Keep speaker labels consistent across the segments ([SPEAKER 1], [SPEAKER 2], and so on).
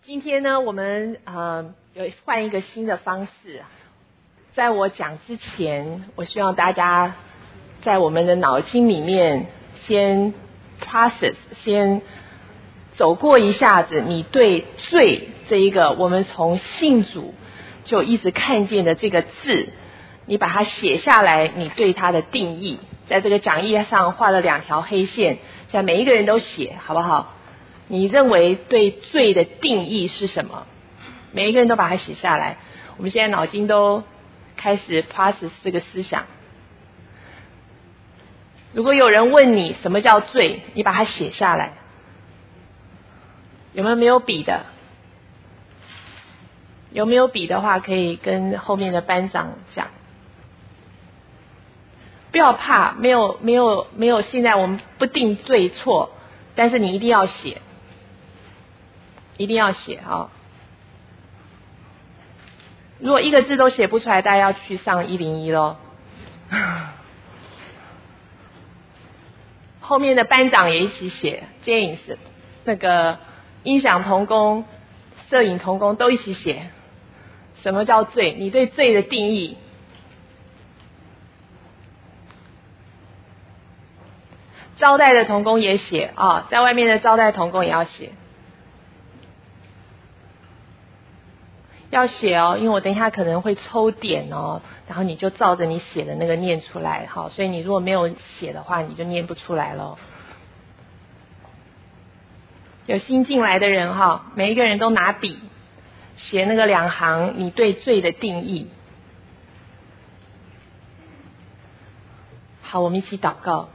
[SPEAKER 1] 今天呢，我们有换一个新的方式。在我讲之前，我希望大家在我们的脑筋里面先 process， 先走过一下子你对罪这一个我们从信主就一直看见的这个字，你把它写下来，你对它的定义。在这个讲义上画了2条黑线，现在每一个人都写，好不好？你认为对罪的定义是什么？每一个人都把它写下来。我们现在脑筋都开始 process 这个思想。如果有人问你什么叫罪，你把它写下来。有没有笔的？有没有笔的话，可以跟后面的班长讲。不要怕，没有，现在我们不定对错，但是你一定要写。一定要写啊！如果一个字都写不出来，大家要去上101咯。后面的班长也一起写 ，James 那个音响同工、摄影同工都一起写。什么叫罪？你对罪的定义。招待的同工也写啊，在外面的招待同工也要写。要写哦，因为我等一下可能会抽点哦，然后你就照着你写的那个念出来，好，所以你如果没有写的话，你就念不出来咯。有新进来的人哈，每一个人都拿笔写那个2行你对罪的定义。好，我们一起祷告。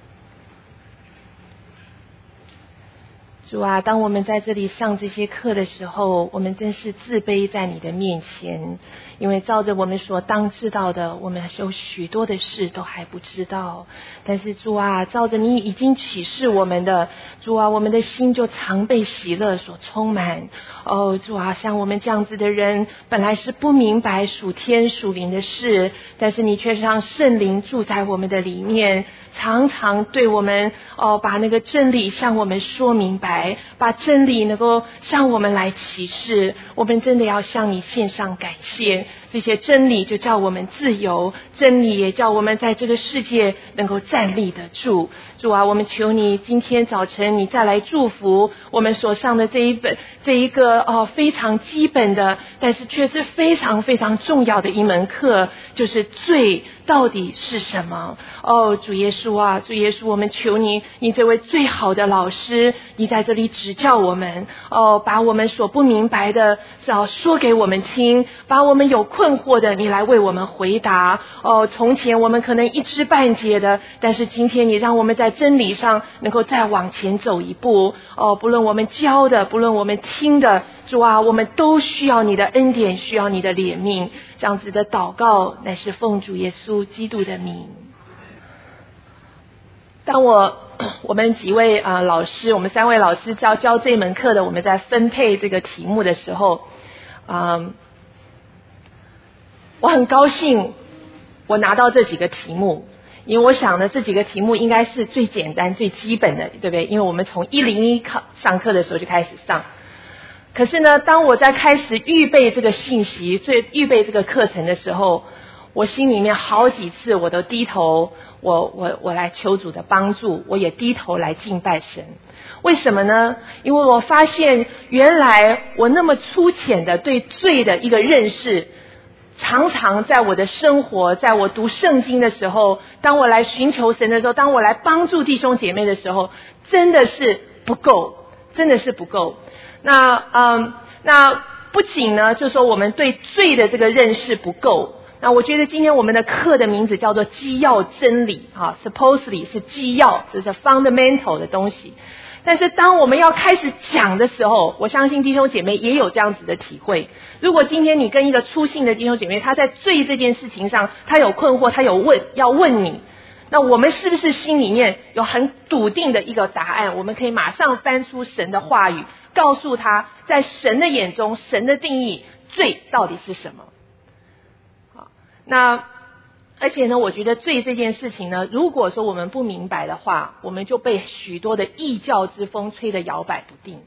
[SPEAKER 1] 主啊，当我们在这里上这些课的时候，我们真是自卑在你的面前，因为照着我们所当知道的，我们有许多的事都还不知道。但是主啊，照着你已经启示我们的，主啊，我们的心就常被喜乐所充满。哦，主啊，像我们这样子的人，本来是不明白属天属灵的事，但是你却让圣灵住在我们的里面，常常对我们把那个真理向我们说明白，把真理能够向我们来启示。我们真的要向你献上感谢，这些真理就叫我们自由，真理也叫我们在这个世界能够站立得住。主啊，我们求你今天早晨你再来祝福我们所上的这一个非常基本的，但是却是非常非常重要的一门课，就是罪到底是什么。主耶稣啊，主耶稣，我们求你，你这位最好的老师，你在这里指教我们，把我们所不明白的说给我们听，把我们有困惑的你来为我们回答。从前我们可能一知半解的，但是今天你让我们在真理上能够再往前走一步。不论我们教的，不论我们听的，主啊，我们都需要你的恩典，需要你的怜悯。这样子的祷告乃是奉主耶稣基督的名。当我们几位老师，我们3位老师教这门课的，我们在分配这个题目的时候，我很高兴我拿到这几个题目，因为我想呢，这几个题目应该是最简单最基本的，对不对？因为我们从101上课的时候就开始上。可是呢，当我在开始预备这个信息，预备这个课程的时候，我心里面好几次我都低头，我来求主的帮助，我也低头来敬拜神。为什么呢？因为我发现原来我那么粗浅的对罪的一个认识，常常在我的生活，在我读圣经的时候，当我来寻求神的时候，当我来帮助弟兄姐妹的时候，真的是不够，真的是不够。那不仅呢，就是说我们对罪的这个认识不够。那我觉得今天我们的课的名字叫做基要真理supposedly 是基要，这是 fundamental 的东西。但是当我们要开始讲的时候，我相信弟兄姐妹也有这样子的体会。如果今天你跟一个初信的弟兄姐妹，他在罪这件事情上他有困惑，他要问你，那我们是不是心里面有很笃定的一个答案？我们可以马上翻出神的话语，告诉他在神的眼中，神的定义，罪到底是什么。那而且呢，我觉得罪这件事情呢，如果说我们不明白的话，我们就被许多的异教之风吹得摇摆不定。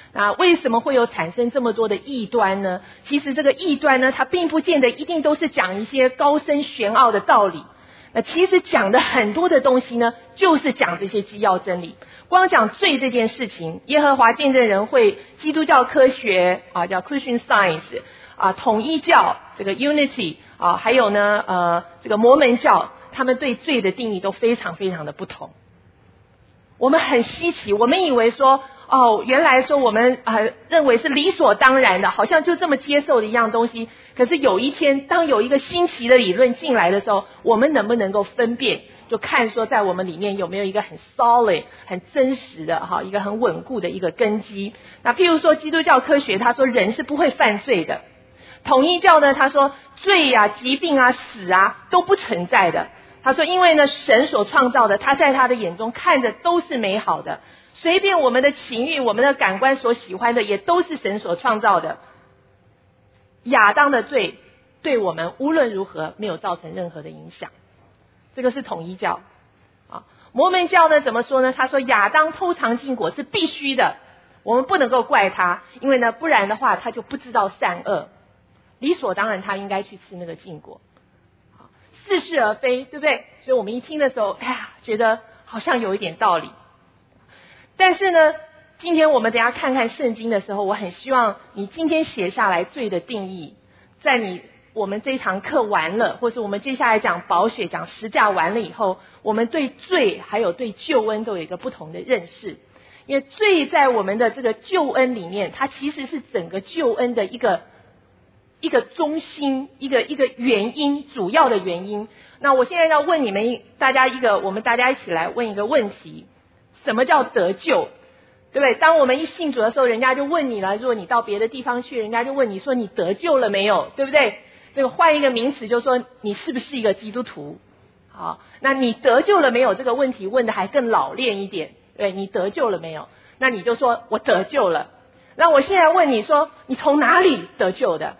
[SPEAKER 1] 那为什么会有产生这么多的异端呢？其实这个异端呢，它并不见得一定都是讲一些高深玄奥的道理。那其实讲的很多的东西呢，就是讲这些基要真理。光讲罪这件事情，耶和华见证人会、基督教科学啊，叫 Christian Science 啊，统一教这个 Unity 啊，还有呢这个摩门教，他们对罪的定义都非常非常的不同。我们很稀奇，我们以为说原来说我们认为是理所当然的，好像就这么接受的一样东西。可是有一天，当有一个新奇的理论进来的时候，我们能不能够分辨，就看说在我们里面有没有一个很 solid 很真实的一个很稳固的一个根基。那譬如说基督教科学，他说人是不会犯罪的；统一教呢，他说罪啊、疾病啊、死啊都不存在的。他说因为呢神所创造的，他在他的眼中看着都是美好的，随便我们的情欲、我们的感官所喜欢的也都是神所创造的。亚当的罪对我们无论如何没有造成任何的影响，这个是统一教啊。摩门教呢怎么说呢？他说亚当偷尝禁果是必须的，我们不能够怪他，因为呢不然的话他就不知道善恶，理所当然他应该去吃那个禁果，似是而非，对不对？所以我们一听的时候，觉得好像有一点道理。但是呢，今天我们等一下看看圣经的时候，我很希望你今天写下来罪的定义，在我们这一堂课完了，或是我们接下来讲宝血、讲十架完了以后，我们对罪还有对救恩都有一个不同的认识。因为罪在我们的这个救恩里面，它其实是整个救恩的一个中心，一个原因，主要的原因。那我现在要问你们我们大家一起来问一个问题：什么叫得救？对不对？当我们一信主的时候，人家就问你了。如果你到别的地方去，人家就问你说你得救了没有，对不对？这个换一个名词，就说你是不是一个基督徒？好，那你得救了没有？这个问题问的还更老练一点，对，你得救了没有？那你就说我得救了。那我现在问你说，你从哪里得救的？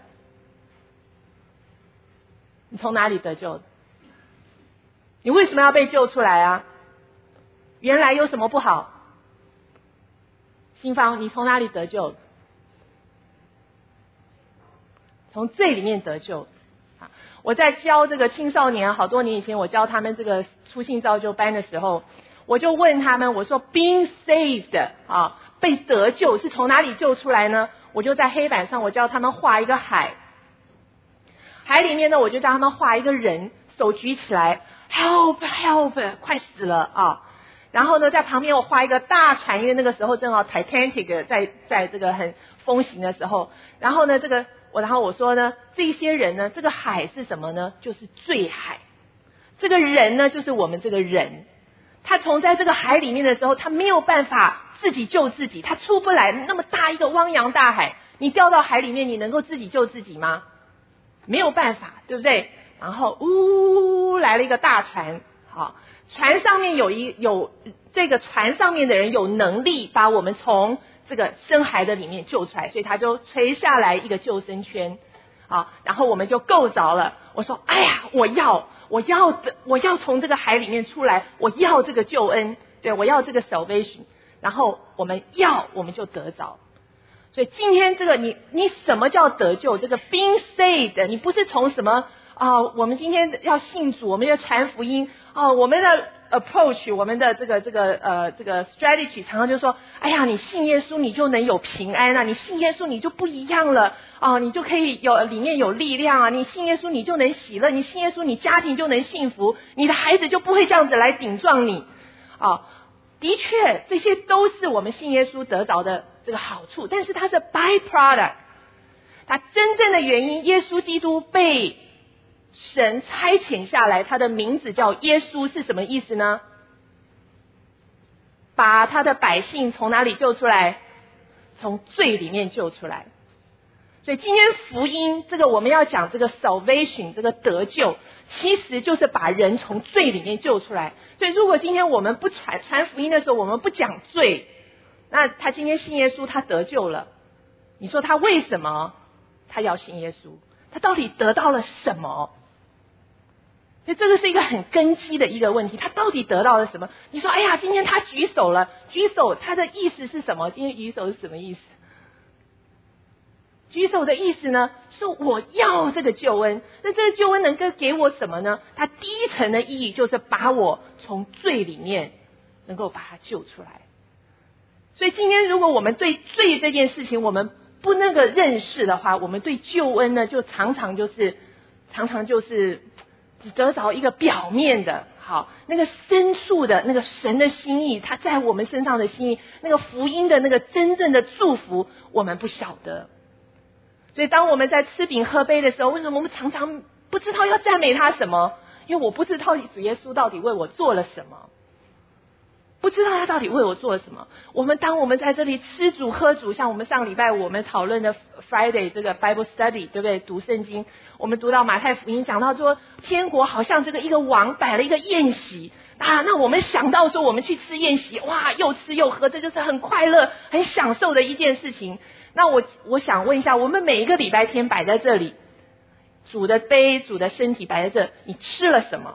[SPEAKER 1] 你从哪里得救的？你为什么要被救出来啊？原来有什么不好？新芳，你从哪里得救？从罪里面得救。我在教这个青少年，好多年以前我教他们这个初信造就班的时候，我就问他们，我说 being saved 被得救是从哪里救出来呢？我就在黑板上我教他们画一个海里面呢，我就叫他们画一个人，手举起来 help help 快死了啊。然后呢，在旁边我画一个大船，因为那个时候正好 Titanic 在这个很风行的时候。然后呢，然后我说呢，这些人呢，这个海是什么呢？就是罪海。这个人呢，就是我们这个人。他在这个海里面的时候，他没有办法自己救自己，他出不来。那么大一个汪洋大海，你掉到海里面，你能够自己救自己吗？没有办法，对不对？然后来了一个大船，船上面有这个船上面的人有能力把我们从这个深海的里面救出来，所以他就垂下来一个救生圈，然后我们就够着了。我说我要从这个海里面出来，我要这个救恩，对，我要这个 salvation， 然后我们就得着。所以今天这个你什么叫得救？这个 being saved， 你不是从什么我们今天要信主，我们要传福音我们的 approach， 我们的这个 strategy 常常就说，你信耶稣你就能有平安啊，你信耶稣你就不一样了你就可以里面有力量啊，你信耶稣你就能喜乐，你信耶稣你家庭就能幸福，你的孩子就不会这样子来顶撞你的确这些都是我们信耶稣得着的这个好处，但是它是 byproduct， 它真正的原因，耶稣基督被神差遣下来，他的名字叫耶稣，是什么意思呢？把他的百姓从哪里救出来？从罪里面救出来。所以今天福音这个我们要讲这个 salvation， 这个得救，其实就是把人从罪里面救出来。所以如果今天我们不传福音的时候，我们不讲罪，那他今天信耶稣，他得救了。你说他为什么他要信耶稣？他到底得到了什么？所以这个是一个很根基的一个问题，他到底得到了什么？你说今天他举手了，举手他的意思是什么？今天举手是什么意思？ 举手的意思呢，是我要这个救恩。那这个救恩能够给我什么呢？它第一层的意义就是把我从罪里面能够把它救出来。所以今天如果我们对罪这件事情我们不那个认识的话，我们对救恩呢就常常就是只得着一个表面的，好，那个深处的那个神的心意，他在我们身上的心意，那个福音的那个真正的祝福，我们不晓得。所以当我们在吃饼喝杯的时候，为什么我们常常不知道要赞美他什么？因为我不知道主耶稣到底为我做了什么，不知道他到底为我做了什么。当我们在这里吃主喝主，像我们上礼拜我们讨论的 Friday 这个 Bible Study， 对不对？读圣经，我们读到马太福音讲到说，天国好像这个一个王摆了一个宴席啊，那我们想到说我们去吃宴席，哇，又吃又喝，这就是很快乐很享受的一件事情。那我想问一下，我们每一个礼拜天摆在这里，主的杯主的身体摆在这，你吃了什么？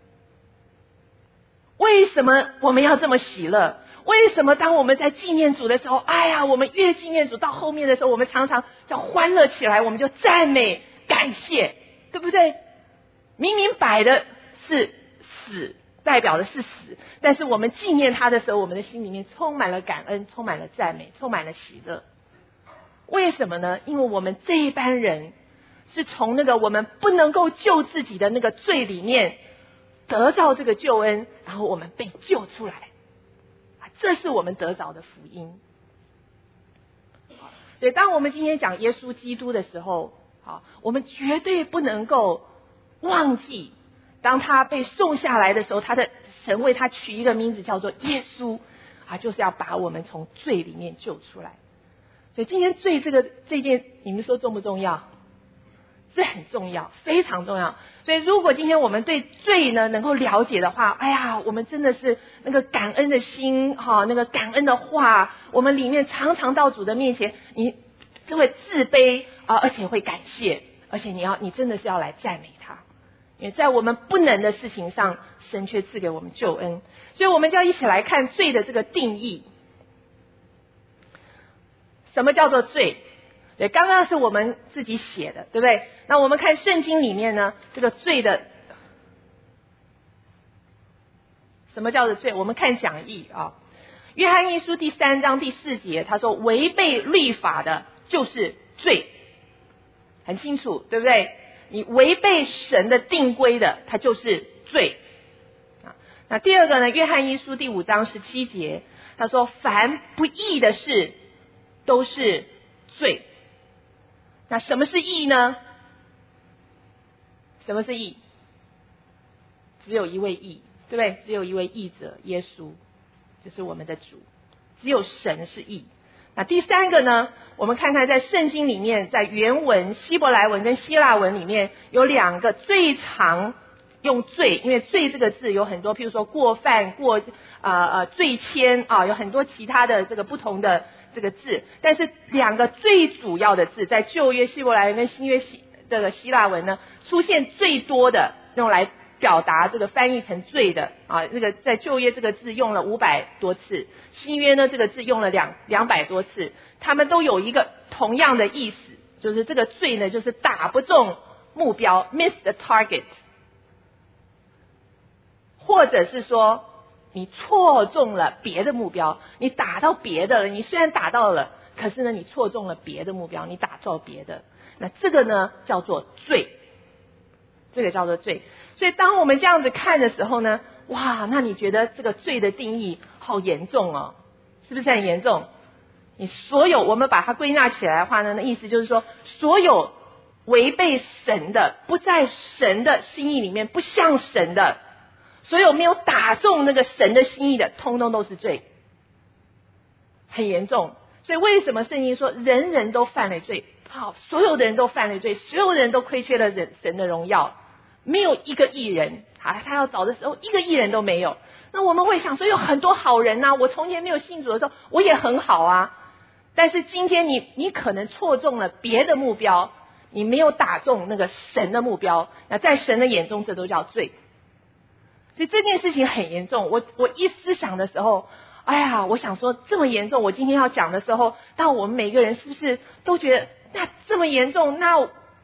[SPEAKER 1] 为什么我们要这么喜乐？为什么当我们在纪念主的时候，哎呀，我们越纪念主到后面的时候，我们常常叫欢乐起来，我们就赞美感谢，对不对？明明摆的是死，代表的是死，但是我们纪念他的时候，我们的心里面充满了感恩，充满了赞美，充满了喜乐。为什么呢？因为我们这一班人是从那个我们不能够救自己的那个罪里面得到这个救恩，然后我们被救出来，这是我们得着的福音。所以当我们今天讲耶稣基督的时候，我们绝对不能够忘记，当他被送下来的时候，他的神为他取一个名字叫做耶稣，就是要把我们从罪里面救出来。所以今天罪这件，你们说重不重要？这很重要，非常重要。所以如果今天我们对罪呢能够了解的话，哎呀，我们真的是那个感恩的心，那个感恩的话，我们里面常常到主的面前，你就会自卑而且会感谢，而且你真的是要来赞美他，因为在我们不能的事情上，神却赐给我们救恩。所以我们就要一起来看罪的这个定义。什么叫做罪？对，刚刚是我们自己写的，对不对？那我们看圣经里面呢，这个罪的什么叫做罪？我们看讲义约翰一书第3章第4节，他说违背律法的就是罪，很清楚，对不对？你违背神的定规的，它就是罪。那第二个呢，约翰一书第5章17节，他说凡不义的事都是罪。那什么是义呢？什么是义？只有一位义，对不对？只有一位义者，耶稣，就是我们的主，只有神是义。那第三个呢，我们看看在圣经里面，在原文希伯来文跟希腊文里面有2个最常用罪，因为罪这个字有很多，譬如说过犯、罪愆有很多其他的这个不同的这个字，但是2个最主要的字在旧约希伯来文跟新约这个希腊文呢，出现最多的用来表达这个翻译成罪的这个在旧约这个字用了500多次，新约呢这个字用了200多次，他们都有一个同样的意思，就是这个罪呢就是打不中目标 miss the target， 或者是说你错中了别的目标，你打到别的了，你虽然打到了，可是呢你错中了别的目标，你打中别的，那这个呢叫做罪，这个叫做罪。所以当我们这样子看的时候呢，哇，那你觉得这个罪的定义好严重哦，是不是很严重？你所有我们把它归纳起来的话呢，那意思就是说，所有违背神的，不在神的心意里面，不像神的，所有没有打中那个神的心意的，通通都是罪，很严重。所以为什么圣经说人人都犯了罪？所有的人都犯了罪，所有的人都亏缺了神的荣耀，没有一个义人，他要找的时候一个义人都没有。那我们会想说有很多好人啊，我从前没有信主的时候我也很好啊，但是今天你可能错中了别的目标，你没有打中那个神的目标，那在神的眼中这都叫罪。所以这件事情很严重。我一思想的时候哎呀，我想说这么严重，我今天要讲的时候，那我们每个人是不是都觉得那这么严重，那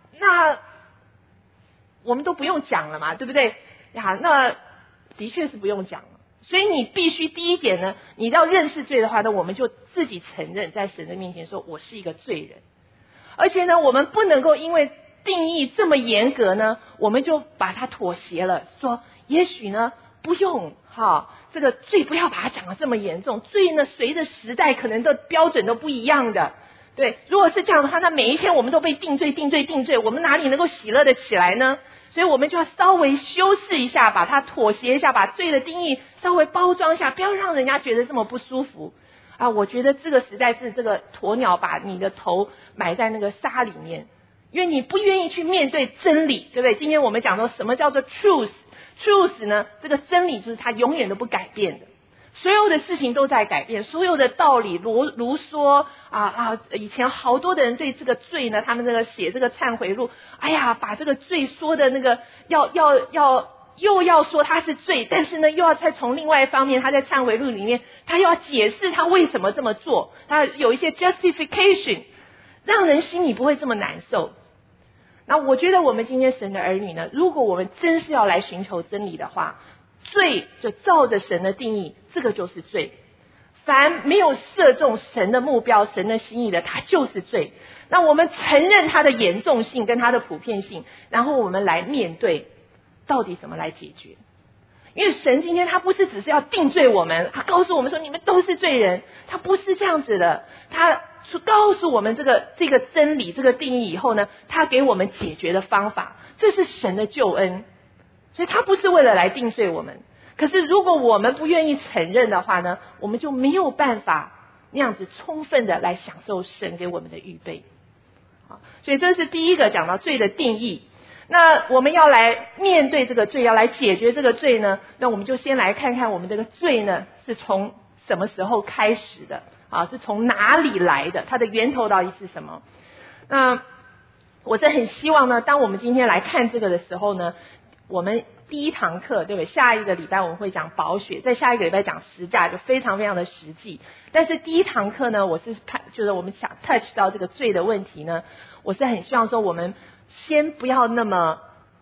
[SPEAKER 1] 我们都不用讲了嘛，对不对呀？那的确是不用讲了。所以你必须第一点呢，你要认识罪的话呢，我们就自己承认在神的面前说我是一个罪人。而且呢，我们不能够因为定义这么严格呢，我们就把它妥协了，说也许呢不用这个罪不要把它讲得这么严重，罪呢随着时代可能的标准都不一样的。对，如果是这样的话，那每一天我们都被定罪，我们哪里能够喜乐的起来呢？所以我们就要稍微修饰一下，把它妥协一下，把罪的定义稍微包装一下，不要让人家觉得这么不舒服啊！我觉得这个实在是这个鸵鸟把你的头埋在那个沙里面，因为你不愿意去面对真理，对不对？今天我们讲说什么叫做 truth 呢？这个真理就是它永远都不改变的。所有的事情都在改变，所有的道理如说以前好多的人对这个罪呢，他们这个写这个忏悔录，哎呀，把这个罪说的那个又要说他是罪，但是呢又要再从另外一方面，他在忏悔录里面他又要解释他为什么这么做，他有一些 justification， 让人心里不会这么难受。那我觉得我们今天神的儿女呢，如果我们真是要来寻求真理的话，罪就照着神的定义，这个就是罪。凡没有射中神的目标、神的心意的，它就是罪。那我们承认它的严重性跟它的普遍性，然后我们来面对到底怎么来解决。因为神今天他不是只是要定罪我们，他告诉我们说你们都是罪人，他不是这样子的。他告诉我们这个真理、这个定义以后呢，他给我们解决的方法，这是神的救恩。所以他不是为了来定罪我们，可是如果我们不愿意承认的话呢，我们就没有办法那样子充分的来享受神给我们的预备。所以这是第一个讲到罪的定义。那我们要来面对这个罪，要来解决这个罪呢，那我们就先来看看我们这个罪呢是从什么时候开始的是从哪里来的，它的源头到底是什么。那我是很希望呢，当我们今天来看这个的时候呢，我们第一堂课对不对？下一个礼拜我们会讲宝血，在下一个礼拜讲十架，就非常非常的实际。但是第一堂课呢，我是就是我们想 touch 到这个罪的问题呢，我是很希望说我们先不要那么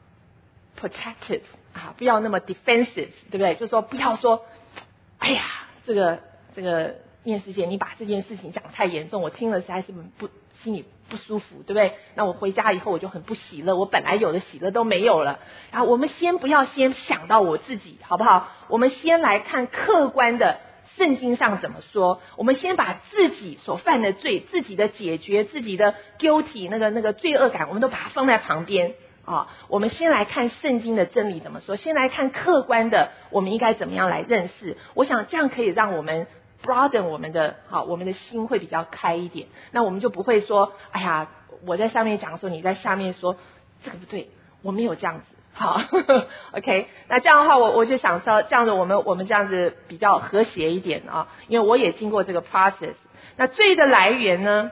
[SPEAKER 1] protective 不要那么 defensive， 对不对？就是说不要说，哎呀，这个念师姐你把这件事情讲得太严重，我听了实在是心里不舒服，对不对？那我回家以后我就很不喜乐，我本来有的喜乐都没有了。然后我们先不要先想到我自己，好不好？我们先来看客观的圣经上怎么说。我们先把自己所犯的罪、自己的解决、自己的 guilty 那个罪恶感，我们都把它放在旁边我们先来看圣经的真理怎么说，先来看客观的我们应该怎么样来认识。我想这样可以让我们broaden 我们的心会比较开一点，那我们就不会说，哎呀，我在上面讲的时候，你在下面说这个不对，我没有这样子，好，OK， 那这样的话，我就想说，这样子我们这样子比较和谐一点因为我也经过这个 process。那罪的来源呢？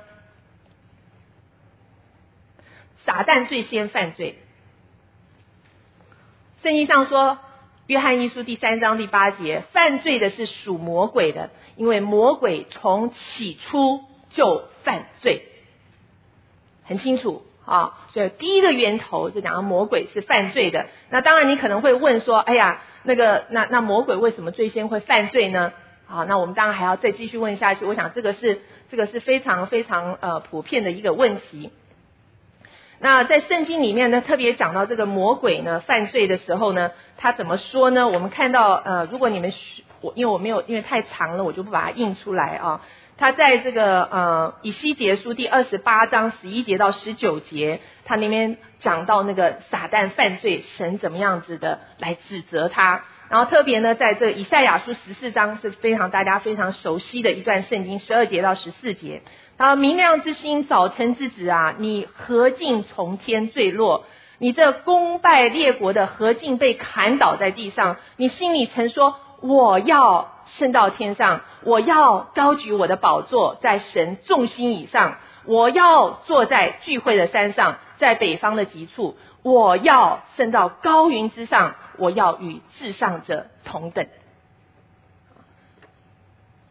[SPEAKER 1] 撒旦最先犯罪，圣经上说。约翰一书第3章第8节，犯罪的是属魔鬼的，因为魔鬼从起初就犯罪，很清楚所以第一个源头就讲到魔鬼是犯罪的。那当然你可能会问说，哎呀，那魔鬼为什么最先会犯罪呢？那我们当然还要再继续问下去。我想这个是非常非常普遍的一个问题。那在圣经里面呢，特别讲到这个魔鬼呢犯罪的时候呢，他怎么说呢？我们看到如果你们因为太长了，我就不把它印出来他在这个以西结书第28章11节到19节，他那边讲到那个撒旦犯罪，神怎么样子的来指责他。然后特别呢，在这以赛亚书14章是大家非常熟悉的一段圣经，12节到14节。明亮之星，早晨之子你何竟从天坠落？你这攻败列国的何竟被砍倒在地上？你心里曾说，我要升到天上，我要高举我的宝座在神众星以上，我要坐在聚会的山上，在北方的极处，我要升到高云之上，我要与至上者同等。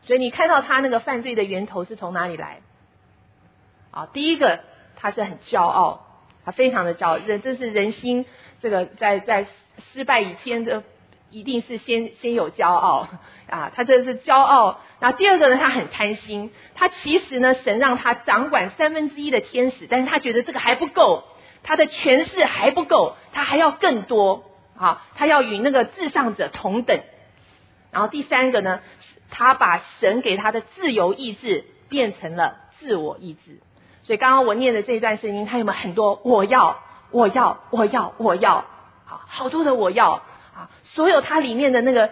[SPEAKER 1] 所以你看到他那个犯罪的源头是从哪里来？第一个他是很骄傲，他非常的骄傲，这是人心这个在失败以前的一定是先有骄傲他这是骄傲。然后第二个呢，他很贪心，他其实呢神让他掌管1/3的天使，但是他觉得这个还不够，他的权势还不够，他还要更多他要与那个至上者同等。然后第三个呢，他把神给他的自由意志变成了自我意志。所以刚刚我念的这一段圣经，他有没有很多我要，好多的我要所有它里面的那个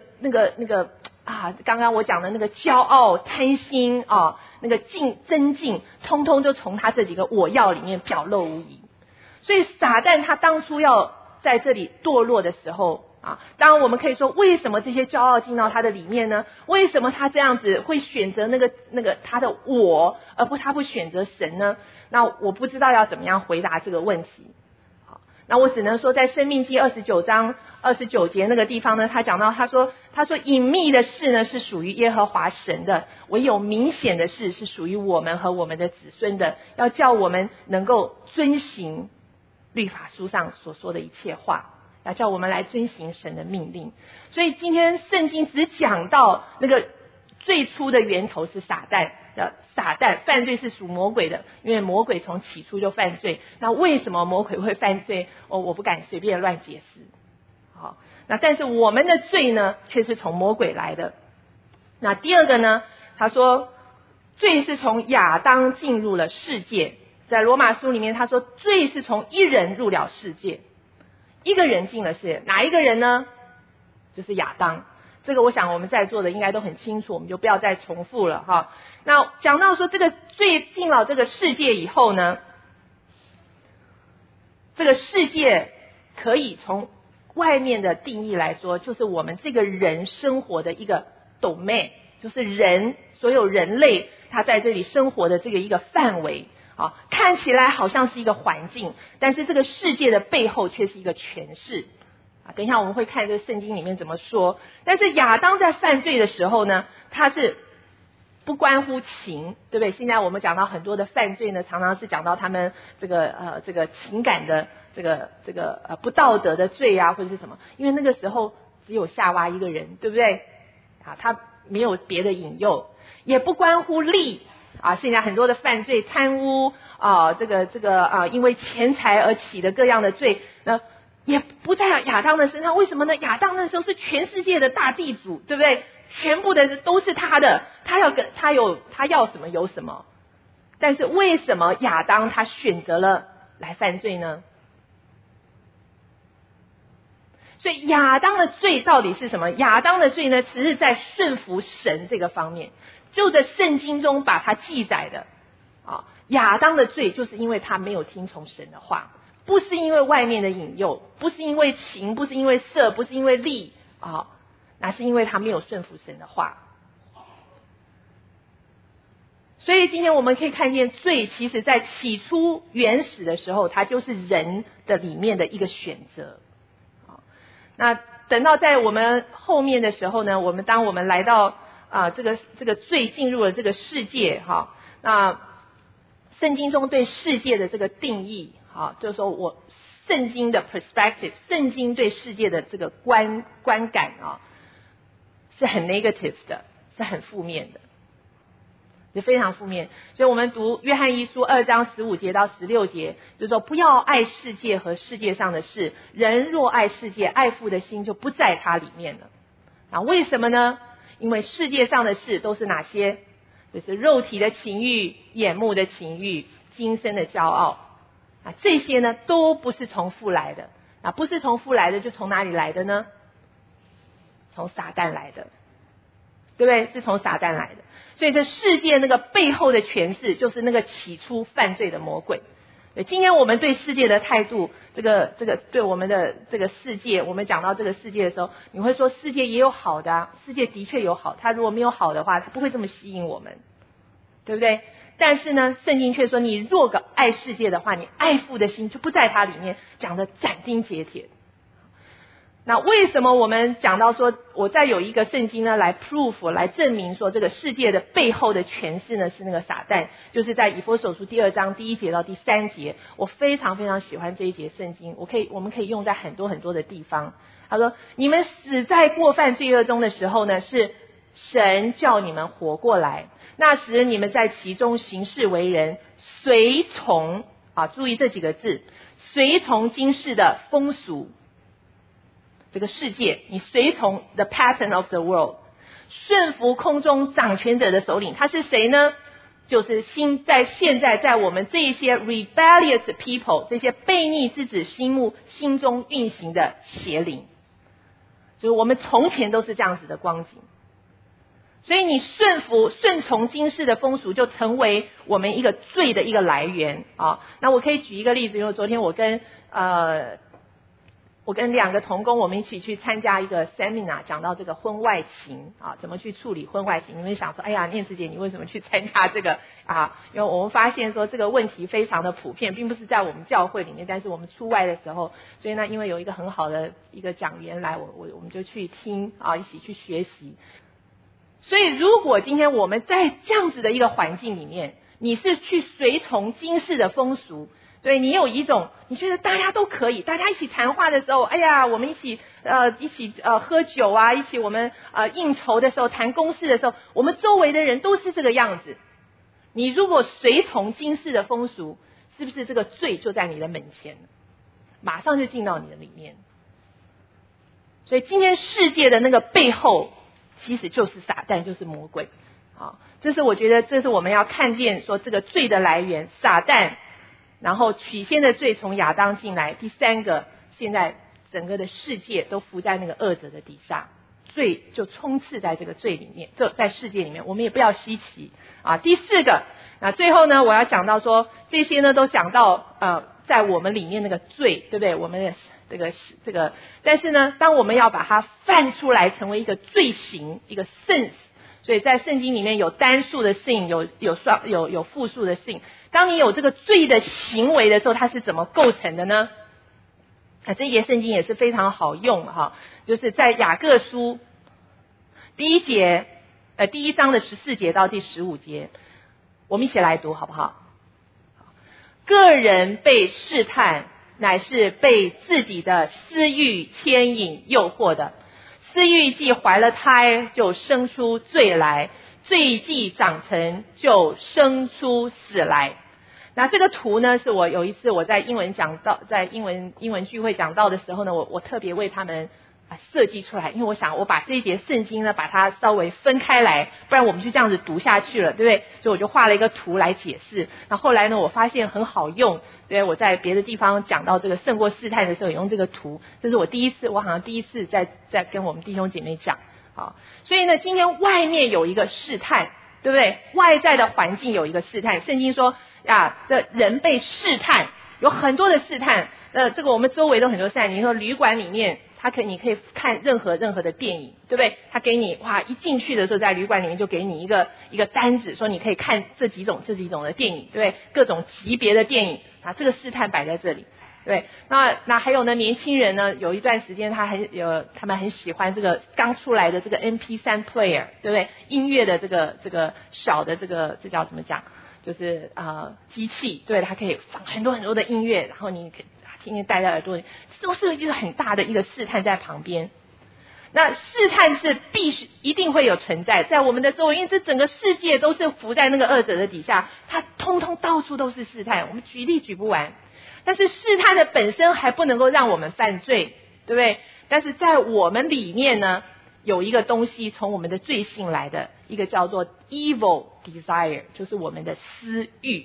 [SPEAKER 1] 刚刚我讲的那个骄傲、贪心那个增进，通通就从他这几个我要里面表露无遗。所以撒旦他当初要在这里堕落的时候当然我们可以说，为什么这些骄傲进到他的里面呢？为什么他这样子会选择那个他的我，而他不选择神呢？那我不知道要怎么样回答这个问题。那我只能说，在申命记29章29节那个地方呢，他讲到他说隐秘的事呢是属于耶和华神的，唯有明显的事是属于我们和我们的子孙的，要叫我们能够遵行律法书上所说的一切话，要叫我们来遵行神的命令。所以今天圣经只讲到那个最初的源头是撒旦，犯罪是属魔鬼的，因为魔鬼从起初就犯罪。那为什么魔鬼会犯罪？我不敢随便乱解释。那但是我们的罪呢，却是从魔鬼来的。那第二个呢，他说罪是从亚当进入了世界，在罗马书里面他说罪是从一人入了世界，一个人进了世界，哪一个人呢？就是亚当。这个我想我们在座的应该都很清楚，我们就不要再重复了那讲到说这个罪进了这个世界以后呢，这个世界可以从外面的定义来说，就是我们这个人生活的一个 domain， 就是人所有人类他在这里生活的这个一个范围看起来好像是一个环境，但是这个世界的背后却是一个权势等一下我们会看这个圣经里面怎么说。但是亚当在犯罪的时候呢，他是不关乎情，对不对？现在我们讲到很多的犯罪呢，常常是讲到他们这个情感的这个不道德的罪或者是什么，因为那个时候只有夏娃一个人，对不对他没有别的引诱，也不关乎利现在很多的犯罪贪污因为钱财而起的各样的罪呢，也不在亚当的身上。为什么呢？亚当那时候是全世界的大地主，对不对？全部的都是他的，他要什么有什么。但是为什么亚当他选择了来犯罪呢？所以亚当的罪到底是什么？亚当的罪呢，只是在顺服神这个方面，就在圣经中把它记载的亚当的罪就是因为他没有听从神的话，不是因为外面的引诱，不是因为情，不是因为色，不是因为利那是因为他没有顺服神的话。所以今天我们可以看见，罪其实在起初原始的时候，它就是人的里面的一个选择那等到在我们后面的时候呢，当我们来到这个罪进入了这个世界那圣经中对世界的这个定义就是说圣经的 perspective， 圣经对世界的这个观感是很 negative 的，是很负面的，是非常负面。所以我们读约翰一书2章15节到16节，就是说不要爱世界和世界上的事，人若爱世界，爱父的心就不在他里面了为什么呢？因为世界上的事都是哪些？就是肉体的情欲、眼目的情欲、今生的骄傲这些呢都不是从父来的不是从父来的，就从哪里来的呢？从撒旦来的，对不对？是从撒旦来的。所以这世界那个背后的权势，就是那个起初犯罪的魔鬼。今天我们对世界的态度，这个对我们的这个世界，我们讲到这个世界的时候，你会说世界也有好的世界的确有好，它如果没有好的话，它不会这么吸引我们，对不对？但是呢，圣经却说，你若个爱世界的话，你爱父的心就不在它里面，讲得斩钉截铁。 那为什么我们讲到说，我再有一个圣经呢来 proof 来证明说这个世界的背后的权势呢是那个撒旦，就是在以弗所书2章1节到3节，我非常非常喜欢这一节圣经，我们可以用在很多很多的地方。他说，你们死在过犯罪恶中的时候呢，是神叫你们活过来，那时你们在其中行事为人，随从注意这几个字，随从今世的风俗，这个世界，你随从 the pattern of the world， 顺服空中掌权者的首领，他是谁呢？就是现在在我们这些 rebellious people， 这些悖逆之子心中运行的邪灵，就是我们从前都是这样子的光景。所以你顺从今世的风俗，就成为我们一个罪的一个来源啊。那我可以举一个例子，因为昨天我跟2个同工，我们一起去参加一个 seminar， 讲到这个婚外情啊，怎么去处理婚外情。你们想说，哎呀，念慈姐你为什么去参加这个啊？因为我们发现说这个问题非常的普遍，并不是在我们教会里面，但是我们出外的时候，所以呢，因为有一个很好的一个讲员来，我们就去听啊，一起去学习。所以如果今天我们在这样子的一个环境里面，你是去随从今世的风俗，对，你有一种你觉得大家都可以，大家一起谈话的时候，哎呀，我们一起喝酒啊，一起我们应酬的时候，谈公事的时候，我们周围的人都是这个样子。你如果随从今世的风俗，是不是这个罪就在你的门前，马上就进到你的里面？所以今天世界的那个背后，其实就是撒旦，就是魔鬼。这是我觉得这是我们要看见说这个罪的来源，撒旦，然后起先的罪从亚当进来，第三个，现在整个的世界都伏在那个恶者的底下，罪就充斥在这个罪里面，在世界里面，我们也不要稀奇啊。第四个，那最后呢，我要讲到说这些呢都讲到在我们里面那个罪，对不对？我们的这个，但是呢，当我们要把它犯出来成为一个罪行，一个 sins， 所以在圣经里面有单数的 sin， 有复数的 sin。当你有这个罪的行为的时候，它是怎么构成的呢？这一节圣经也是非常好用哈，就是在雅各书第一章的14节到第15节，我们一起来读好不好？个人被试探，乃是被自己的私欲牵引诱惑的。私欲既怀了胎，就生出罪来；罪既长成，就生出死来。那这个图呢，是我有一次我在英文聚会讲到的时候呢，我特别为他们设计出来，因为我想我把这一节圣经呢把它稍微分开来，不然我们就这样子读下去了，对不对？所以我就画了一个图来解释。那后来呢，我发现很好用，对，我在别的地方讲到这个胜过试探的时候也用这个图，这是我好像第一次在跟我们弟兄姐妹讲。好，所以呢，今天外面有一个试探，对不对？外在的环境有一个试探，圣经说这人被试探，有很多的试探。这个我们周围都很多试探。你说旅馆里面，你可以看任何的电影，对不对？他给你一进去的时候，在旅馆里面就给你一个单子，说你可以看这几种的电影，对不对？各种级别的电影这个试探摆在这里。对，那还有呢，年轻人呢，有一段时间他们很喜欢这个刚出来的这个 MP3 player， 对不对？音乐的这个小的这叫怎么讲？就是机器，对，它可以放很多很多的音乐，然后你可以天天戴在耳朵里，这都是一个很大的一个试探在旁边。那试探是一定会有存在在我们的周围，因为这整个世界都是伏在那个恶者的底下，它通通到处都是试探，我们举例举不完。但是试探的本身还不能够让我们犯罪，对不对？但是在我们里面呢，有一个东西从我们的罪性来的，一个叫做 evil desire， 就是我们的私欲，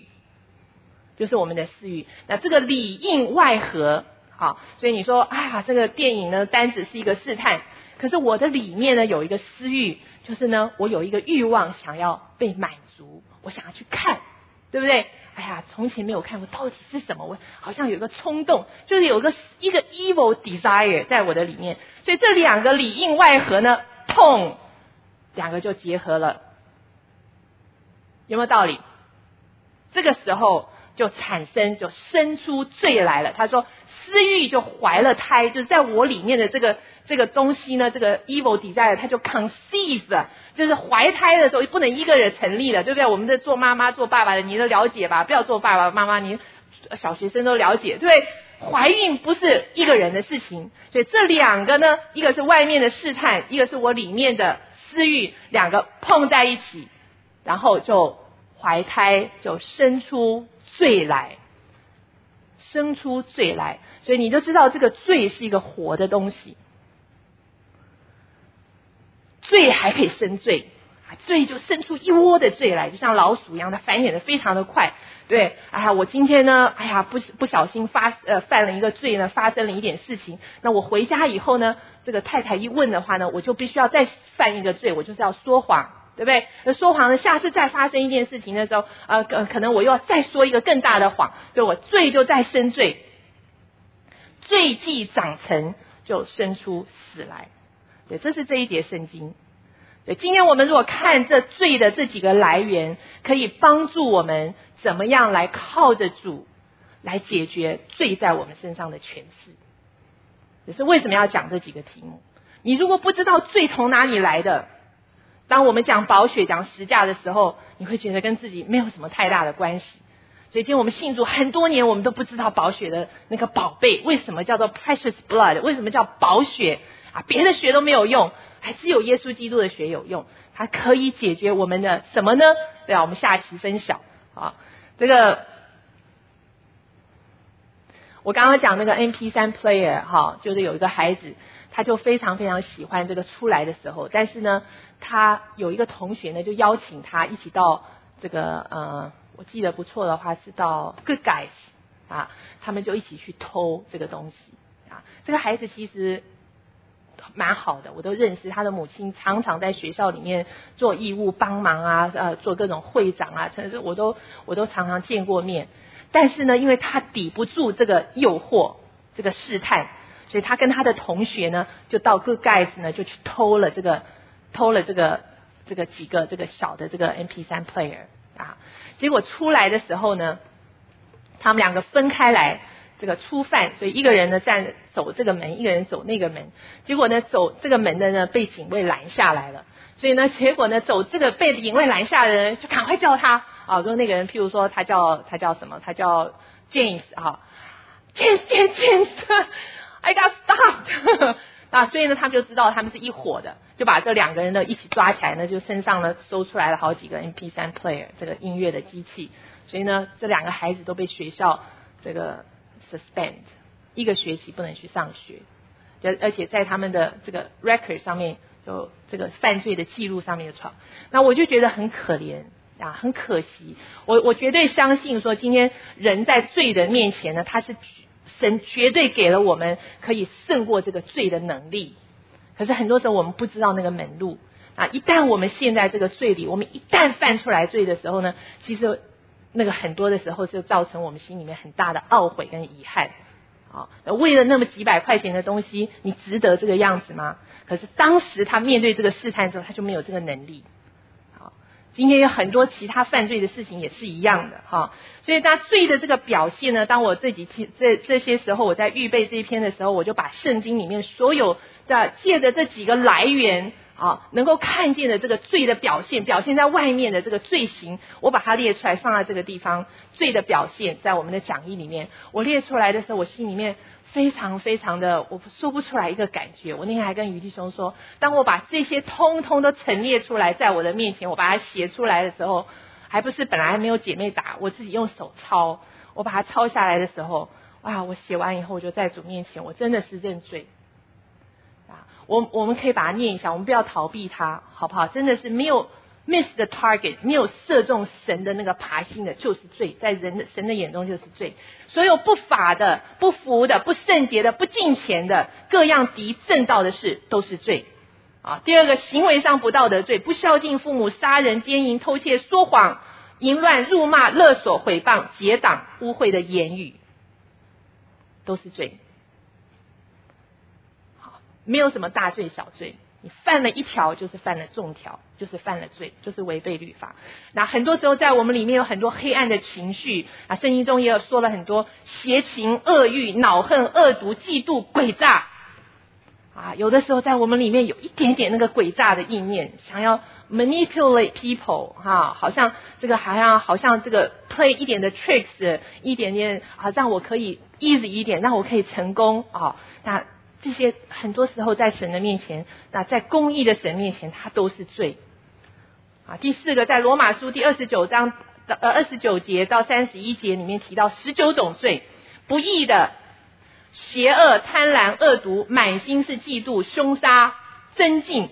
[SPEAKER 1] 那这个里应外合，所以你说这个电影呢单子是一个试探，可是我的里面呢有一个私欲，就是呢我有一个欲望想要被满足，我想要去看，对不对？从前没有看过，到底是什么？我好像有个冲动，就是有一个 evil desire 在我的里面，所以这两个里应外合呢，两个就结合了，有没有道理？这个时候就生出罪来了。他说私欲就怀了胎，就是在我里面的这个东西呢，这个 evil desire 它就 conceive 了，就是怀胎的时候不能一个人成立了，对不对？我们的做妈妈做爸爸的你都了解吧，不要做爸爸妈妈，你小学生都了解，对，怀孕不是一个人的事情，所以这两个呢，一个是外面的试探，一个是我里面的私欲，两个碰在一起，然后就怀胎，就生出罪来，生出罪来。所以你就知道这个罪是一个活的东西，罪还可以生罪，罪就生出一窝的罪来，就像老鼠一样，它繁衍的非常的快。对，我今天呢，不小心犯了一个罪呢，发生了一点事情，那我回家以后呢，这个太太一问的话呢，我就必须要再犯一个罪，我就是要说谎，对不对？那说谎呢，下次再发生一件事情的时候，可能我又要再说一个更大的谎，所以我罪就再生罪，罪既长成，就生出死来。对，这是这一节圣经。对，今天我们如果看这罪的这几个来源，可以帮助我们怎么样来靠着主来解决罪在我们身上的权势。这是为什么要讲这几个题目。你如果不知道罪从哪里来的，当我们讲宝血讲十架的时候，你会觉得跟自己没有什么太大的关系。所以今天我们信主很多年，我们都不知道宝血的那个宝贝为什么叫做 precious blood， 为什么叫宝血别的血都没有用，还只有耶稣基督的血有用，它可以解决我们的什么呢？对啊，我们下期分享这个我刚刚讲那个 MP3 player 就是有一个孩子，他就非常非常喜欢这个出来的时候，但是呢，他有一个同学呢就邀请他一起到这个我记得不错的话是到 Good Guys 他们就一起去偷这个东西这个孩子其实蛮好的，我都认识，他的母亲常常在学校里面做义务帮忙做各种会长我都常常见过面。但是呢，因为他抵不住这个诱惑，这个试探，所以他跟他的同学呢，就到 Good Guys 呢，就去偷了这个几个这个小的这个 MP3 player 结果出来的时候呢，他们两个分开来这个初犯，所以一个人呢走这个门，一个人走那个门。结果呢，走这个门的呢被警卫拦下来了，所以呢，结果呢，走这个被警卫拦下的人就赶快叫他说那个人，譬如说他叫什么，他叫 James James I got stopped 所以呢，他们就知道他们是一伙的，就把这两个人呢一起抓起来呢，就身上呢搜出来了好几个 MP3 player 这个音乐的机器，所以呢，这两个孩子都被学校这个 suspend 一个学期不能去上学，而且在他们的这个 record 上面有这个犯罪的记录上面的闯。那我就觉得很可怜很可惜。我绝对相信说，今天人在罪的面前呢，他是神绝对给了我们可以胜过这个罪的能力。可是很多时候我们不知道那个门路一旦我们陷在这个罪里，我们一旦犯出来罪的时候呢，其实那个很多的时候就造成我们心里面很大的懊悔跟遗憾为了那么几百块钱的东西，你值得这个样子吗？可是当时他面对这个试探之后，他就没有这个能力今天有很多其他犯罪的事情也是一样的所以他罪的这个表现呢，当我这些时候我在预备这一篇的时候，我就把圣经里面所有的借着这几个来源能够看见的这个罪的表现在外面的这个罪行，我把它列出来放在这个地方。罪的表现在我们的讲义里面，我列出来的时候，我心里面非常非常的，我说不出来一个感觉。我那天还跟于弟兄说，当我把这些通通都陈列出来在我的面前，我把它写出来的时候，还不是本来没有姐妹打，我自己用手抄，我把它抄下来的时候，我写完以后，我就在主面前，我真的是认罪我们可以把它念一下，我们不要逃避它，好不好？真的是没有 miss the target， 没有射中神的那个爬心的，就是罪，在神的眼中就是罪。所有不法的、不服的、不圣洁的、不敬虔的、各样敌正道的事，都是罪第二个，行为上不道德罪，不孝敬父母、杀人、奸淫、偷窃、说谎、淫乱、辱骂、勒索、毁谤、结党、污秽的言语，都是罪。没有什么大罪小罪你犯了一条就是犯了众条，就是犯了罪，就是违背律法。那很多时候在我们里面有很多黑暗的情绪啊，圣经中也有说了很多邪情、恶欲、恼恨、恶毒、嫉妒、诡诈啊，有的时候在我们里面有一点点那个诡诈的意念，想要 manipulate people 好像这个好像这个 play 一点的 tricks， 一点点啊，让我可以 easy 一点，让我可以成功啊。那这些很多时候在神的面前，那在公义的神面前，它都是罪啊。第四个，在罗马书第29章29节到31节里面提到19种罪：不义的、邪恶、贪婪、恶毒、满心是嫉妒、凶杀、争竞。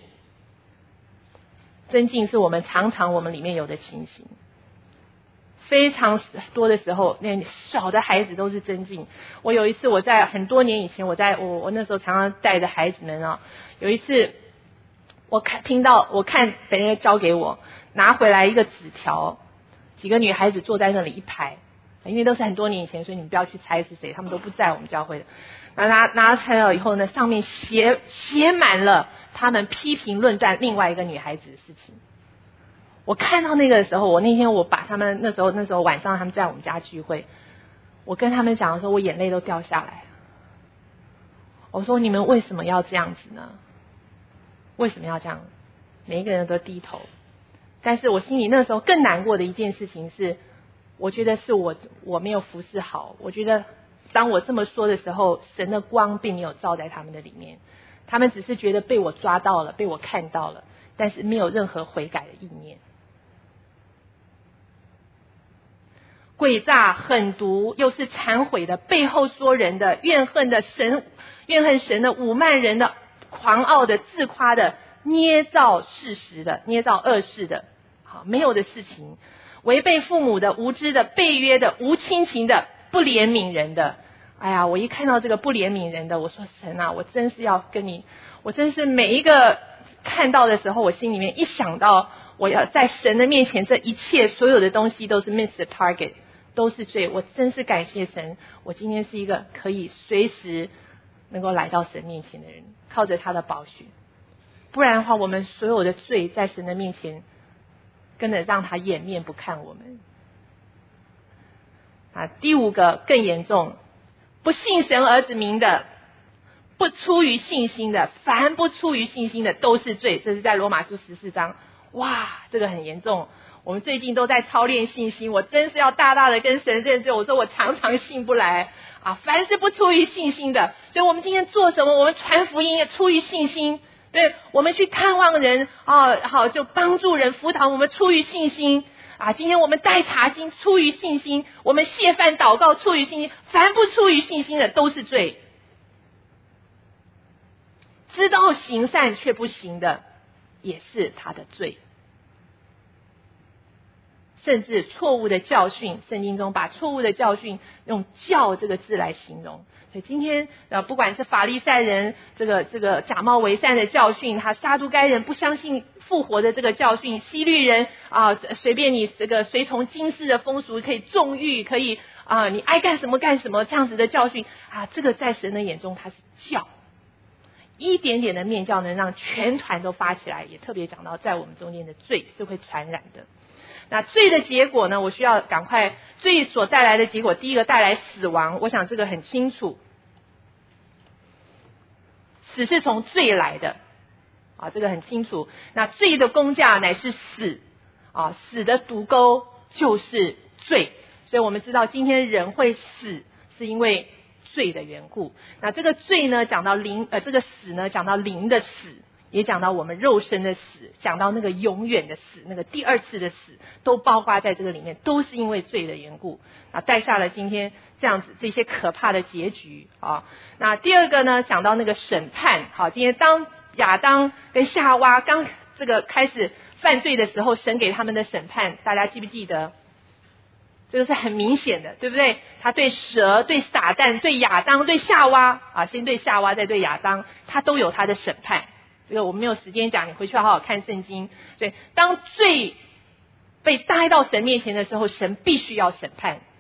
[SPEAKER 1] 争竞是我们里面有的情形，非常多的时候，连小的孩子都是争竞。我有一次，我在很多年以前，我那时候常常带着孩子们啊，有一次我看别人交给我拿回来一个纸条，几个女孩子坐在那里一排，因为都是很多年以前，所以你们不要去猜是谁，他们都不在我们教会的。拿开了以后呢，上面写满了他们批评论断另外一个女孩子的事情。我看到那个的时候，那天我把他们那时候晚上他们在我们家聚会，我跟他们讲的时候，我眼泪都掉下来。我说你们为什么要这样子呢？为什么要这样？每一个人都低头。但是我心里那时候更难过的一件事情是，我觉得是我没有服侍好。我觉得当我这么说的时候，神的光并没有照在他们的里面，他们只是觉得被我抓到了，被我看到了，但是没有任何悔改的意念。诡诈、狠毒，又是忏悔的，背后说人的，怨恨神的，侮慢人的，狂傲的，自夸的，捏造事实的，捏造恶事的，好没有的事情，违背父母的，无知的，背约的，无亲情的，不怜悯人的。哎呀，我一看到这个不怜悯人的，我说神啊，我真是要跟你，我真是每一个看到的时候，我心里面一想到我要在神的面前，这一切所有的东西都是 miss the target， 都是罪。我真是感谢神，我今天是一个可以随时能够来到神面前的人，靠着他的宝血。不然的话，我们所有的罪在神的面前根本让他掩面不看我们啊。第五个更严重，不信神儿子名的，不出于信心的，凡不出于信心的都是罪。这是在罗马书14章。哇，这个很严重。我们最近都在操练信心，我真是要大大的跟神认罪。我说我常常信不来啊，凡是不出于信心的。所以我们今天做什么，我们传福音也出于信心，对，我们去探望人啊，好，就帮助人辅导，我们出于信心啊。今天我们带查经出于信心，我们谢饭祷告出于信心，凡不出于信心的都是罪。知道行善却不行的也是他的罪。甚至错误的教训，圣经中把错误的教训用教这个字来形容。所以今天不管是法利赛人这个假冒为善的教训，他撒都该人不相信复活的这个教训，希律人啊，随便你这个随从今世的风俗，可以纵欲，可以啊，你爱干什么干什么，这样子的教训啊，这个在神的眼中它是教。一点点的面教能让全团都发起来，也特别讲到在我们中间的罪是会传染的。那罪的结果呢，我需要赶快，罪所带来的结果，第一个带来死亡，我想这个很清楚，死是从罪来的啊，这个很清楚。那罪的工价乃是死啊，死的毒钩就是罪。所以我们知道今天人会死是因为罪的缘故。那这个罪呢，讲到灵，这个死呢，讲到灵的死，也讲到我们肉身的死，讲到那个永远的死，那个第二次的死，都包括在这个里面，都是因为罪的缘故啊，带下了今天这样子这些可怕的结局啊。那第二个呢，讲到那个审判。好，今天当亚当跟夏娃刚这个开始犯罪的时候，神给他们的审判，大家记不记得？这个是很明显的，对不对？他对蛇、对撒旦、对亚当、对夏娃啊，先对夏娃，再对亚当，他都有他的审判。这个我们没有时间讲，你回去好好看圣经。所以当罪被带到神面前的时候，神必须要审判，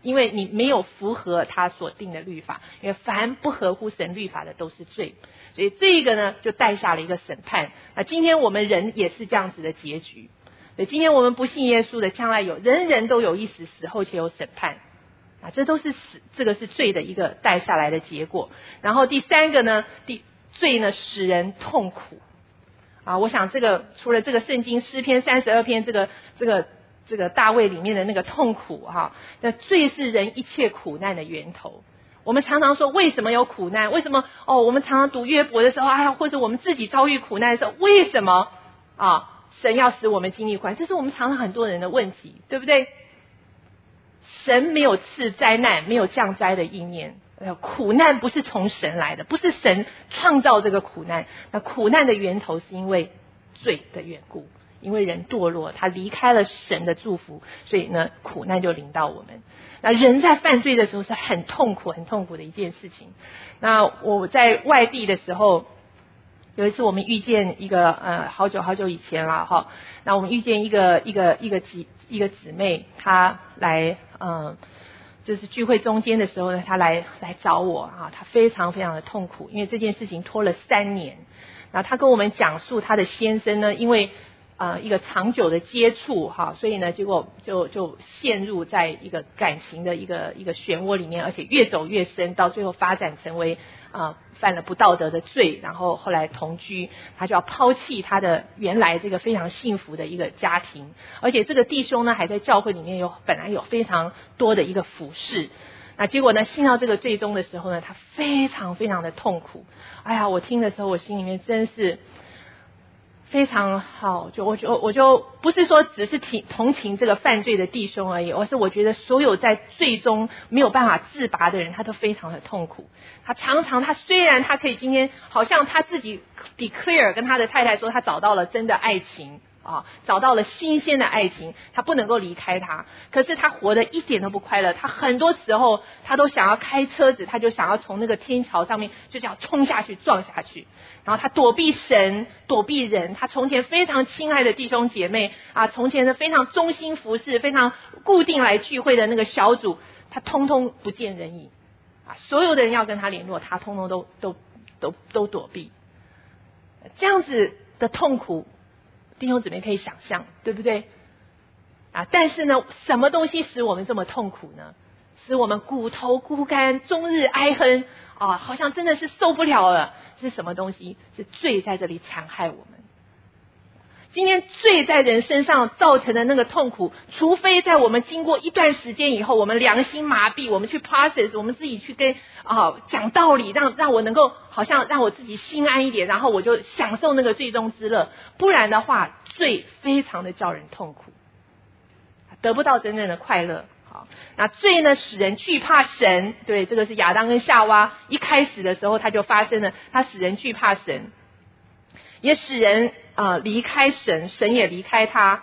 [SPEAKER 1] 因为你没有符合他所定的律法，因为凡不合乎神律法的都是罪，所以这个呢就带下了一个审判。那今天我们人也是这样子的结局。对，今天我们不信耶稣的，将来人人都有一死，死后且有审判。啊，这都是这个是罪的一个带下来的结果。然后第三个呢，罪呢使人痛苦。啊，我想这个除了这个圣经诗篇32篇这个大卫里面的那个痛苦哈，那罪是人一切苦难的源头。我们常常说为什么有苦难？为什么我们常常读约伯的时候或者我们自己遭遇苦难的时候，为什么神要使我们经历苦难？这是我们常常很多人的问题，对不对？神没有赐灾难，没有降灾的意念。苦难不是从神来的，不是神创造这个苦难。那苦难的源头是因为罪的缘故，因为人堕落，他离开了神的祝福，所以呢苦难就临到我们。那人在犯罪的时候是很痛苦很痛苦的一件事情。那我在外地的时候，有一次我们遇见一个好久以前了哈，那我们遇见一个姊妹，她来就是聚会中间的时候呢，她来找我啊，她非常非常的痛苦，因为这件事情拖了3年。那她跟我们讲述她的先生呢，因为一个长久的接触哈，所以呢结果就陷入在一个感情的一个漩涡里面，而且越走越深，到最后发展成为犯了不道德的罪，然后后来同居，他就要抛弃他的原来这个非常幸福的一个家庭，而且这个弟兄呢还在教会里面本来有非常多的一个服事。那结果呢信到这个罪中的时候呢，他非常非常的痛苦。哎呀，我听的时候我心里面真是非常好，我就不是说只是同情这个犯罪的弟兄而已，而是我觉得所有在罪中没有办法自拔的人，他都非常的痛苦。他虽然他可以今天好像他自己 declare 跟他的太太说他找到了真的爱情找到了新鲜的爱情，他不能够离开他，可是他活得一点都不快乐。他很多时候他都想要开车子，他就想要从那个天桥上面就想要冲下去撞下去，然后他躲避神躲避人。他从前非常亲爱的弟兄姐妹从前的非常忠心服侍非常固定来聚会的那个小组，他通通不见人影所有的人要跟他联络，他通通都躲避。这样子的痛苦弟兄姊妹可以想象，对不对但是呢什么东西使我们这么痛苦呢？使我们骨头枯干，终日哀恨好像真的是受不了了。是什么东西？是罪在这里残害我们。今天罪在人身上造成的那个痛苦，除非在我们经过一段时间以后，我们良心麻痹，我们去 process， 我们自己去跟讲道理，让我能够好像让我自己心安一点，然后我就享受那个罪中之乐。不然的话，罪非常的叫人痛苦，得不到真正的快乐。好，那罪呢使人惧怕神，对，这个是亚当跟夏娃一开始的时候他就发生了，他使人惧怕神，也使人离开神，神也离开他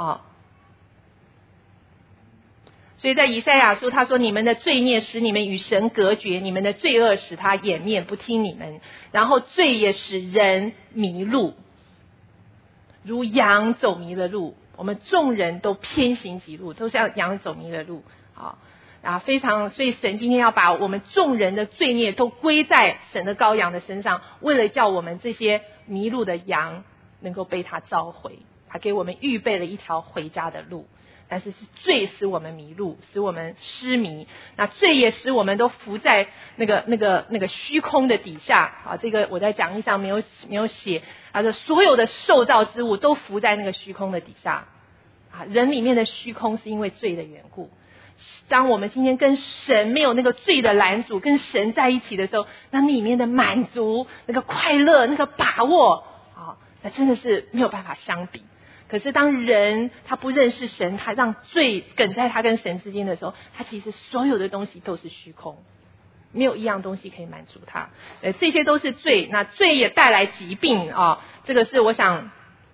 [SPEAKER 1] 所以在以赛亚书他说，你们的罪孽使你们与神隔绝，你们的罪恶使他掩面不听你们，然后罪也使人迷路，如羊走迷了路，我们众人都偏行己路，都像羊走迷了路非常，所以神今天要把我们众人的罪孽都归在神的羔羊的身上，为了叫我们这些迷路的羊能够被他召回，他给我们预备了一条回家的路。但是罪使我们迷路，使我们失迷，那罪也使我们都伏在那个虚空的底下这个我在讲义上没有写，他说所有的受造之物都伏在那个虚空的底下人里面的虚空是因为罪的缘故。当我们今天跟神没有那个罪的拦阻，跟神在一起的时候，那里面的满足，那个快乐，那个把握那真的是没有办法相比。可是当人他不认识神，他让罪梗在他跟神之间的时候，他其实所有的东西都是虚空，没有一样东西可以满足他。这些都是罪，那罪也带来疾病这个是我想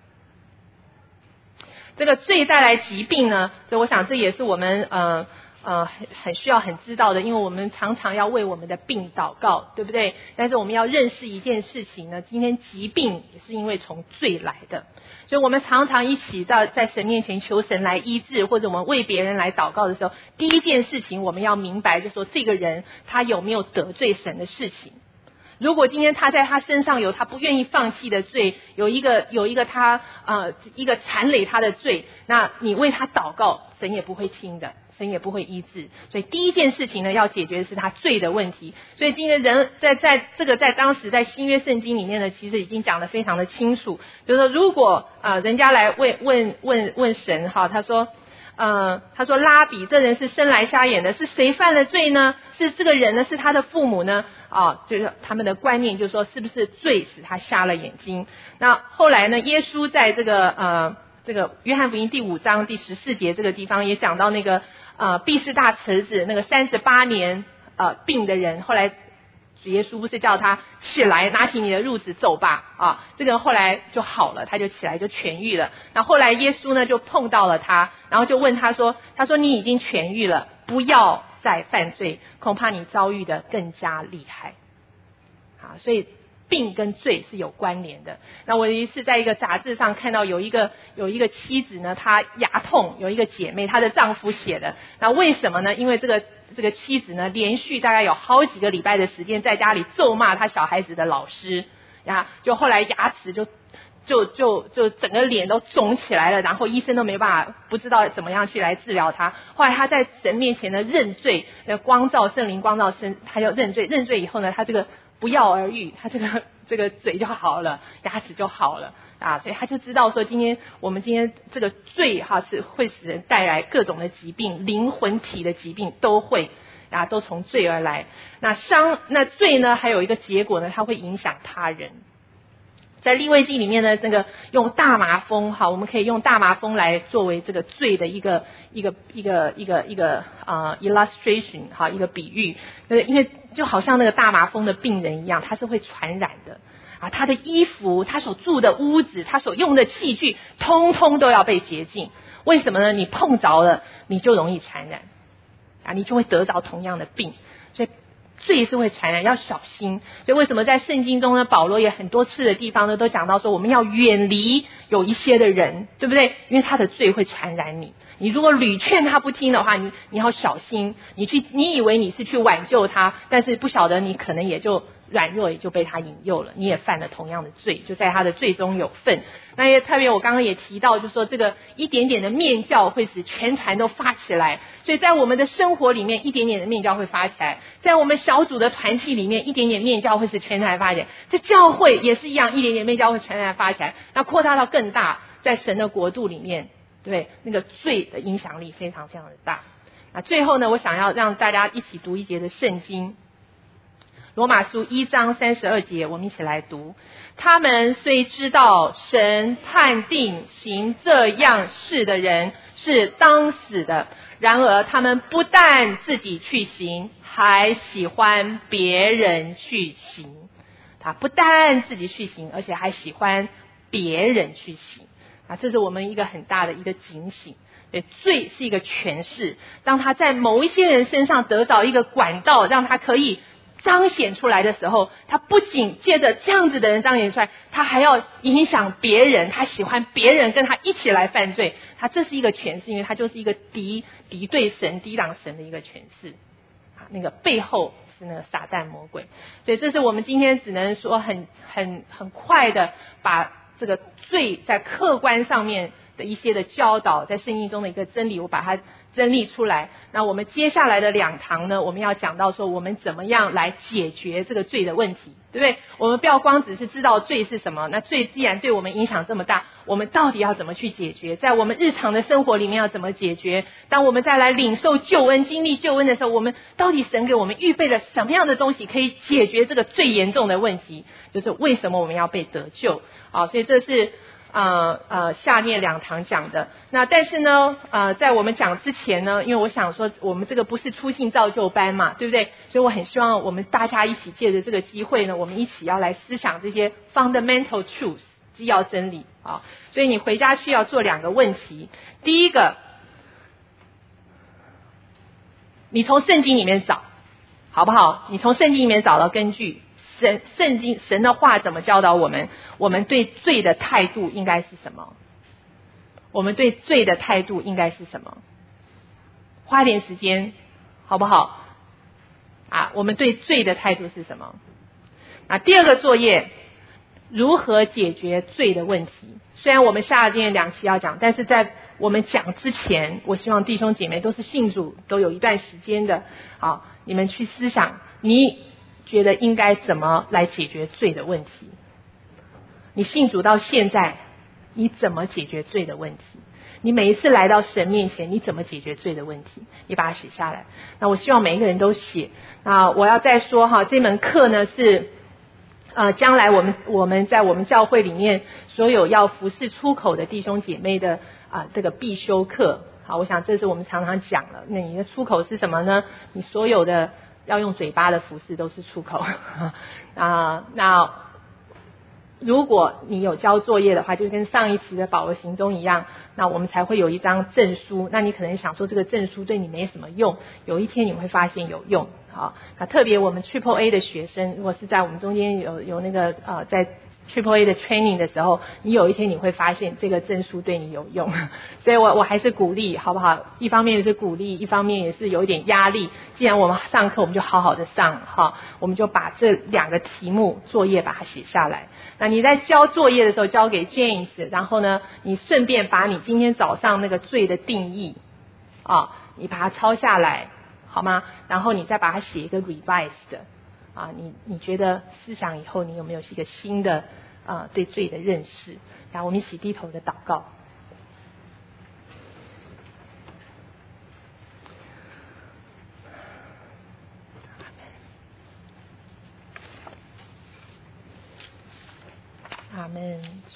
[SPEAKER 1] 这个罪带来疾病呢，所以我想这也是我们很需要很知道的，因为我们常常要为我们的病祷告，对不对？但是我们要认识一件事情呢，今天疾病也是因为从罪来的。 所以我们常常一起在神面前求神来医治，或者我们为别人来祷告的时候，第一件事情我们要明白，就是说这个人他有没有得罪神的事情。如果今天他在他身上有他不愿意放弃的罪，有一个他一个缠累他的罪，那你为他祷告，神也不会听的，神也不会医治。所以第一件事情呢，要解决的是他罪的问题。所以今天人在当时在新约圣经里面呢，其实已经讲得非常的清楚，就是说如果人家来问神哈，他说拉比，这人是生来瞎眼的，是谁犯了罪呢？是这个人呢？是他的父母呢？就是他们的观念就是说，是不是罪使他瞎了眼睛？那后来呢，耶稣在这个约翰福音第5章第14节这个地方也讲到那个毕士大侄子那个38年病的人，后来主耶稣不是叫他起来，拿起你的褥子走吧这个人后来就好了，他就起来就痊愈了。那后来耶稣呢就碰到了他，然后就问他说你已经痊愈了，不要再犯罪，恐怕你遭遇的更加厉害。所以病跟罪是有关联的。那我有一次在一个杂志上看到有一个妻子呢，她牙痛，有一个姐妹她的丈夫写的。那为什么呢？因为这个妻子呢，连续大概有好几个礼拜的时间在家里咒骂她小孩子的老师就后来牙齿就整个脸都肿起来了，然后医生都没办法，不知道怎么样去来治疗他。后来他在神面前呢认罪，圣灵光照身，他就认罪以后呢，他这个不药而愈，他这个嘴就好了，牙齿就好了所以他就知道说，我们今天这个罪是会使人带来各种的疾病，灵魂体的疾病都会都从罪而来。那罪呢，还有一个结果呢，它会影响他人。在利未记里面呢，那个用大麻风我们可以用大麻风来作为这个罪的一个illustration 一个比喻，因为就好像那个大麻风的病人一样，他是会传染的他的衣服，他所住的屋子，他所用的器具，通通都要被洁净。为什么呢？你碰着了，你就容易传染你就会得着同样的病。所以罪是会传染，要小心。所以为什么在圣经中呢，保罗也很多次的地方呢，都讲到说我们要远离有一些的人，对不对？因为他的罪会传染你。你如果屡劝他不听的话，你要小心。你以为你是去挽救他，但是不晓得你可能也就软弱，也就被他引诱了，你也犯了同样的罪，就在他的罪中有份。那也特别我刚刚也提到，就是说这个一点点的面教会使全团都发起来。所以在我们的生活里面，一点点的面教会发起来，在我们小组的团契里面，一点点面教会使全团发起来。这教会也是一样，一点点面教会全团发起来，那扩大到更大，在神的国度里面，对那个罪的影响力非常非常的大。那最后呢，我想要让大家一起读一节的圣经，罗马书1章32节，我们一起来读。他们虽知道神判定行这样事的人是当死的，然而他们不但自己去行，还喜欢别人去行。他不但自己去行，而且还喜欢别人去行这是我们一个很大的一个警醒。对，罪是一个权势，当他在某一些人身上得到一个管道，让他可以彰显出来的时候，他不仅借着这样子的人彰显出来，他还要影响别人，他喜欢别人跟他一起来犯罪。这是一个权势，因为他就是一个敌对神、抵挡神的一个权势那个背后是那个撒旦魔鬼。所以这是我们今天只能说很快的把这个罪在客观上面的一些的教导，在圣经中的一个真理，我把它整理出来。那我们接下来的2堂呢，我们要讲到说我们怎么样来解决这个罪的问题，对不对？我们不要光只是知道罪是什么，那罪既然对我们影响这么大，我们到底要怎么去解决？在我们日常的生活里面要怎么解决？当我们再来领受救恩、经历救恩的时候，我们到底神给我们预备了什么样的东西可以解决这个最严重的问题，就是为什么我们要被得救所以这是下面2堂讲的。那但是呢在我们讲之前呢，因为我想说我们这个不是初信造就班嘛，对不对？所以我很希望我们大家一起借着这个机会呢，我们一起要来思想这些 fundamental truths 基要真理所以你回家去要做2个问题。第一个，你从圣经里面找好不好？你从圣经里面找到根据圣经神的话怎么教导我们，我们对罪的态度应该是什么我们对罪的态度应该是什么？花点时间好不好？我们对罪的态度是什么？第二个作业，如何解决罪的问题。虽然我们下了今天2期要讲，但是在我们讲之前，我希望弟兄姐妹都是信主，都有一段时间的，你们去思想，你觉得应该怎么来解决罪的问题？你信主到现在，你怎么解决罪的问题？你每一次来到神面前，你怎么解决罪的问题？你把它写下来。那我希望每一个人都写。我要再说这门课呢是将来我们在我们教会里面所有要服侍出口的弟兄姐妹的这个必修课。好，我想这是我们常常讲了。那你的出口是什么呢？你所有的要用嘴巴的服侍都是出口。那如果你有交作业的话，就跟上一期的保罗行踪一样，那我们才会有一张证书。那你可能想说这个证书对你没什么用，有一天你会发现有用。好，那特别我们 Triple A 的学生，如果是在我们中间有那个在 Triple A 的 training 的时候，你有一天你会发现这个证书对你有用。所以我还是鼓励，好不好？一方面是鼓励，一方面也是有一点压力。既然我们上课，我们就好好的上，我们就把这2个题目作业把它写下来。那你在交作业的时候交给 James， 然后呢，你顺便把你今天早上那个罪的定义你把它抄下来，好吗？然后你再把它写一个 revised 的你觉得思想以后你有没有一个新的对罪的认识？然后我们一起低头的祷告。阿们。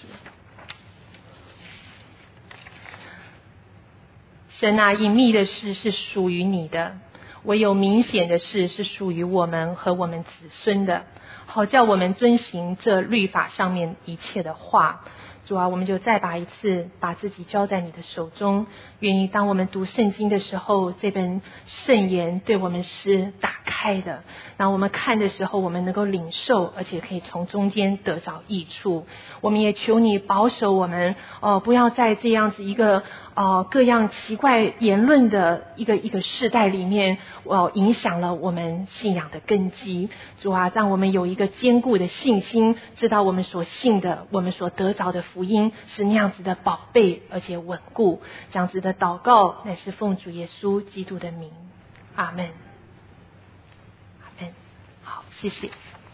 [SPEAKER 1] 神啊，隐秘的事是属于你的，唯有明显的事是属于我们和我们子孙的，好叫我们遵行这律法上面一切的话。主啊，我们就再把一次把自己交在你的手中，愿意当我们读圣经的时候，这本圣言对我们是打开的，当我们看的时候，我们能够领受，而且可以从中间得着益处。我们也求你保守我们不要在这样子一个各样奇怪言论的一个世代里面影响了我们信仰的根基。主啊，让我们有一个坚固的信心，知道我们所信的，我们所得着的福音是那样子的宝贝而且稳固。这样子的祷告乃是奉主耶稣基督的名，阿们。阿们。好，谢谢。